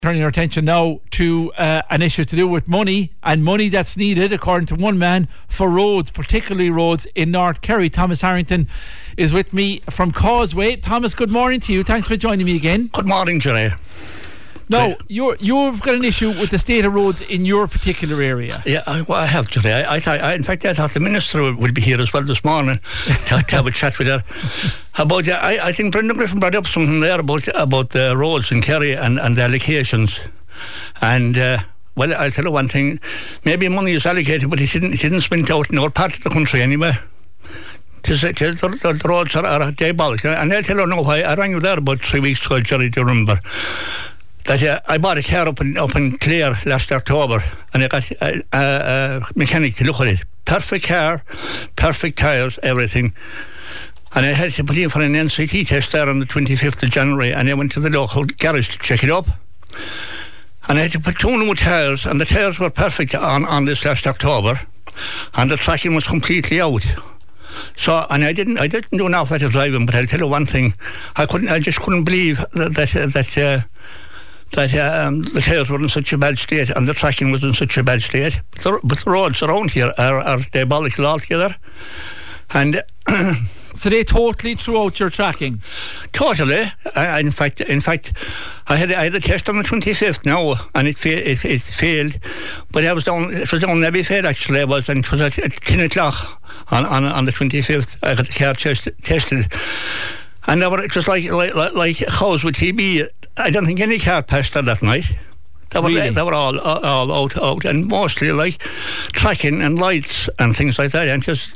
turning our attention now to an issue to do with money, and money that's needed, according to one man, for roads, particularly roads in North Kerry. Thomas Harrington is with me from Causeway. Thomas, good morning to you. Thanks for joining me again. Good morning, Jerry. Now, you've got an issue with the state of roads in your particular area. Yeah, I have, Jerry. I thought the Minister would be here as well this morning to have a chat with her. About, I think Brendan Griffin brought up something there about the roads in Kerry and the allocations. And, well, I'll tell you one thing. Maybe money is allocated, but he didn't spend it out in our part of the country anyway. The roads are diabolical. And I'll tell you now why. I rang you there about 3 weeks ago, Jerry, do you remember? That I bought a car up in Clare last October, and I got a mechanic to look at it. Perfect car, perfect tyres, everything. And I had to put in for an NCT test there on the 25th of January, and I went to the local garage to check it up. And I had to put 2 new tyres, and the tyres were perfect on this last October, and the tracking was completely out. So, and I didn't do enough better driving, but I'll tell you one thing: I just couldn't believe that the tyres were in such a bad state and the tracking was in such a bad state. But the roads around here are diabolical altogether. And so they totally threw out your tracking? Totally. In fact, I had a test on the 25th now, and it failed. But it was down Abbey Fair actually. And it was at 10 o'clock on the 25th. I got the car tested. And it was like house with TB. I don't think any car passed that night. They were all out, and mostly like tracking and lights and things like that. And just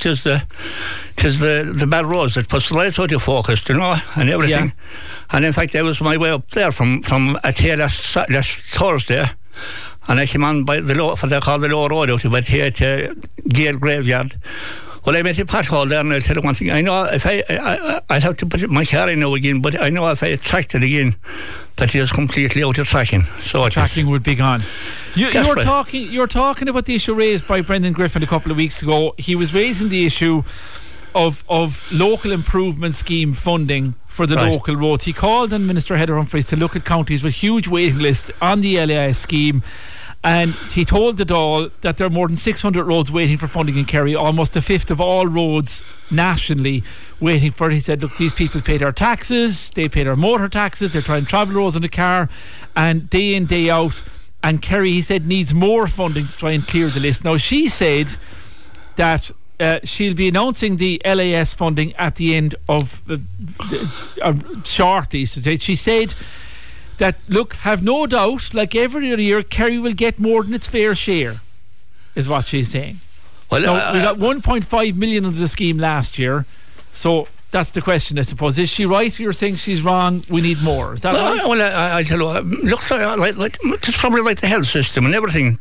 the bad roads that puts the lights out of focus, you know, and everything. Yeah. And in fact, I was my way up there from Atay last Thursday, and I came on by the low road out of Atay to Gale Graveyard. Well, I met a pothole there, and I'll tell you one thing. I know if I'd have to put my car in now again, but I know if I tracked it again, that it is completely out of tracking. So tracking would be gone. You're talking about the issue raised by Brendan Griffin a couple of weeks ago. He was raising the issue of local improvement scheme funding for the local roads. He called on Minister Heather Humphreys to look at counties with huge waiting lists on the LAIS scheme. And he told the Dáil that there are more than 600 roads waiting for funding in Kerry, almost a fifth of all roads nationally waiting for it. He said, look, these people pay their taxes, they pay their motor taxes, they're trying to travel roads in a car, and day in, day out. And Kerry, he said, needs more funding to try and clear the list. Now, she said that she'll be announcing the LAS funding at the end of shortly. She said that, look, have no doubt, like every other year, Kerry will get more than its fair share, is what she's saying. Well, now, we got 1.5 million under the scheme last year, so that's the question, I suppose. Is she right? You're saying she's wrong, we need more. Is that right? Well, I tell you, looks like it's probably like the health system and everything.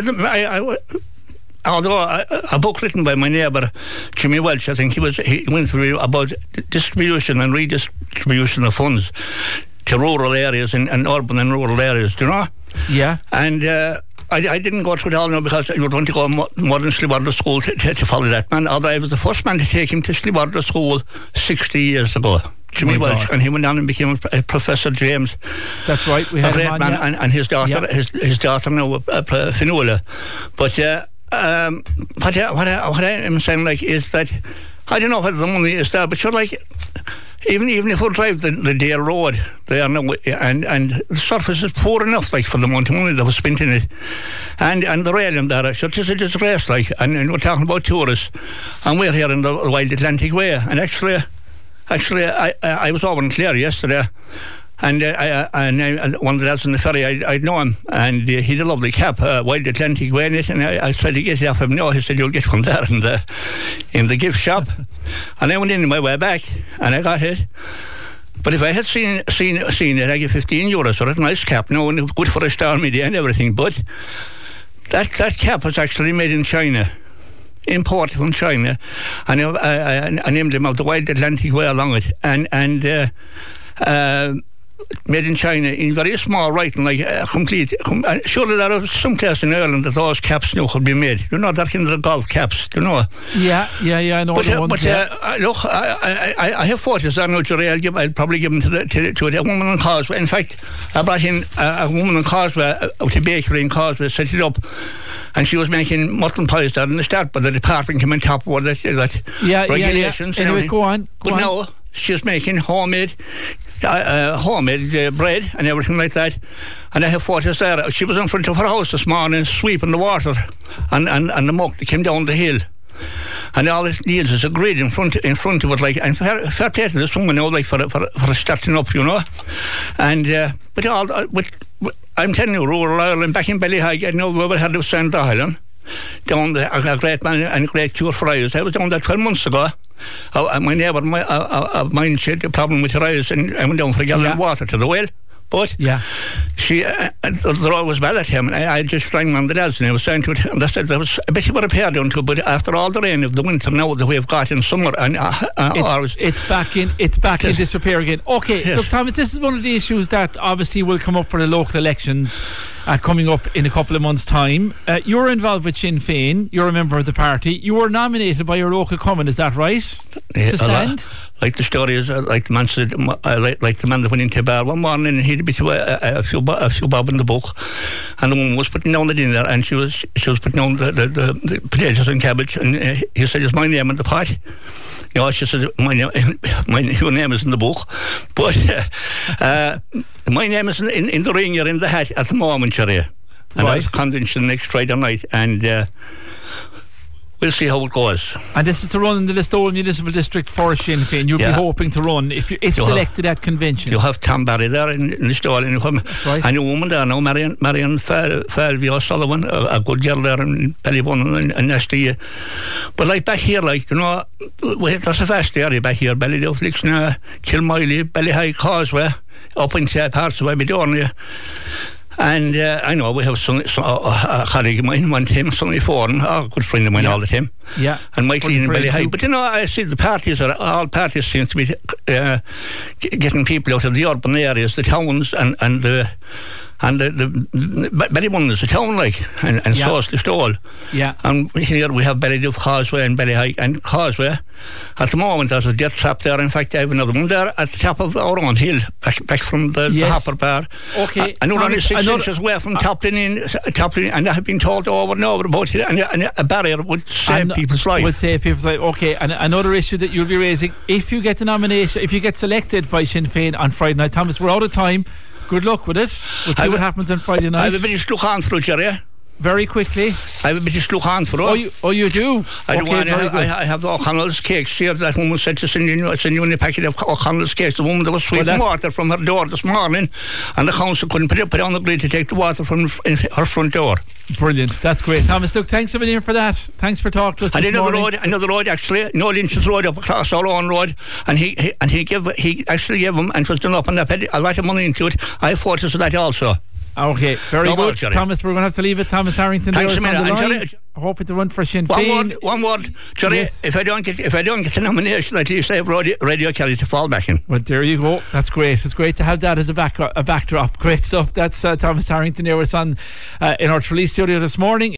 Although a book written by my neighbour Jimmy Welch, I think he went through about distribution and redistribution of funds to rural areas and urban and rural areas, do you know? Yeah. And I didn't go through it all now because I would want to go more than Slibarda School to follow that man. Although I was the first man to take him to Slibarda School 60 years ago. Jimmy Welch, and he went on and became Professor James. That's right. We had a great man, and his daughter, his daughter now, Fionnuala. But what I am saying, like, is that I don't know whether the money is there, but you're like, even if we drive the Dale Road there now, and the surface is poor enough, like, for the amount of money that was spent in it, and the railing there, so it's a disgrace, like, and we're talking about tourists, and we're here in the Wild Atlantic Way, and actually, I was over in Clare yesterday, and one of the lads on the ferry, I'd know him, and he had a lovely cap, Wild Atlantic Way in it, and I tried to get it off him. No, he said, you'll get one there in the gift shop. And I went in my way back, and I got it. But if I had seen it, I get €15 for it. Nice cap, no, and good for a star media and everything. But that cap was actually made in China, imported from China, and I named him out the Wild Atlantic Way along it, and made in China in very small writing, like complete. Surely there are some places in Ireland that those caps now could be made. You know, that kind of golf caps, you know. Yeah, I know the ones. But look, I have photos there now, Jerry. I'll probably give them to a woman on Causeway. In fact, I brought in a woman on Causeway, out to bakery in Causeway, set it up, and she was making mutton pies there in the start, but the department came on top of that regulations. Yeah. Anyway, go on. Now she's making homemade bread and everything like that. And I have photos there. She was in front of her house this morning sweeping the water and the muck that came down the hill. And all it needs is a grid in front of it, like, and fair play to this woman now, like, for starting up, you know. And but I'm telling you, rural Ireland, back in Ballyhigh, I know we had to send the island down there, a great man and a great cure for eyes. I was down there 12 months ago. My neighbour, mine, she had a problem with her eyes, and I went down for a gallon of water to the well. But she, they're always well at him, and I just rang one of the lads, and I was saying to it, and they said there was a bit of a repair down to it, but after all the rain of the winter now that we've got in summer, and it's back in disrepair again. Okay, look, Thomas, this is one of the issues that obviously will come up for the local elections coming up in a couple of months' time. You're involved with Sinn Féin. You're a member of the party. You were nominated by your local common, is that right? To stand? Like the story is, like the man said, like the man that went into a bar one morning and he'd bit a few bob in the book, and the woman was putting down the dinner, and she was putting down the potatoes and cabbage, and he said, "Is my name in the pot?" You know, she said, your name is in the book, but my name is in the ring, you're in the hat at the moment, Sherry. And I was convention next Friday night, and we'll see how it goes. And this is to run in the Listowel Municipal District for Sinn Féin. You'll be hoping to run if selected at convention. You'll have Tom Barry there in Listowel. That's right. And a woman there now, Marion Falvey O'Sullivan, a good girl there in Ballybun and Nesty. But like back here, like, you know, there's a vast area back here, Ballyduff, Lixna, Kilmiley, Ballyhigh, Causeway, up into parts of Aberdeen. And I know we have a colleague of mine, one time, Sonny Foran, a good friend of mine all the time. Yeah. And Mike Lee in Ballyhigh. But you know, I see all parties seem to be getting people out of the urban areas, the towns, and the Ballybun is a town, like, and so is Listowel. Yeah. And here we have Ballyduff, Causeway, and Ballyhigh, and Causeway. At the moment, there's a death trap there. In fact, I have another one there at the top of our own hill, back from the Hopper Bar. Okay. And we're only 6 inches away from toppling, and I have been told over and over about it, and a barrier would save people's life. Okay. And another issue that you'll be raising, if you get the nomination, if you get selected by Sinn Féin on Friday night, Thomas, we're out of time. Good luck with it. We'll see what happens on Friday night. I have a bit of look on through, Jerry. Very quickly. I have a bit of look on through. You do? I do. I have the O'Connell's cakes here. That woman said to send you a packet of O'Connell's cakes. The woman that was sweeping water from her door this morning, and the council couldn't put on the grid to take the water from her front door. Brilliant. That's great. Thomas, look, thanks a million for that. Thanks for talking to us this morning. Another road actually, Noel Lynch's road up across our own road, and he actually gave him, and it was done up, and I paid a lot of money into it. I have photos of that also. Okay, very good. Thomas, we're going to have to leave it. Thomas Harrington, thanks a million. Hoping to run for Sinn Féin. One word, Jerry. Yes. If I don't get the nomination, at least I have Radio Kelly to fall back in. Well, there you go. That's great. It's great to have that as a backdrop. Great stuff. That's Thomas Harrington here with us in our Tralee studio this morning.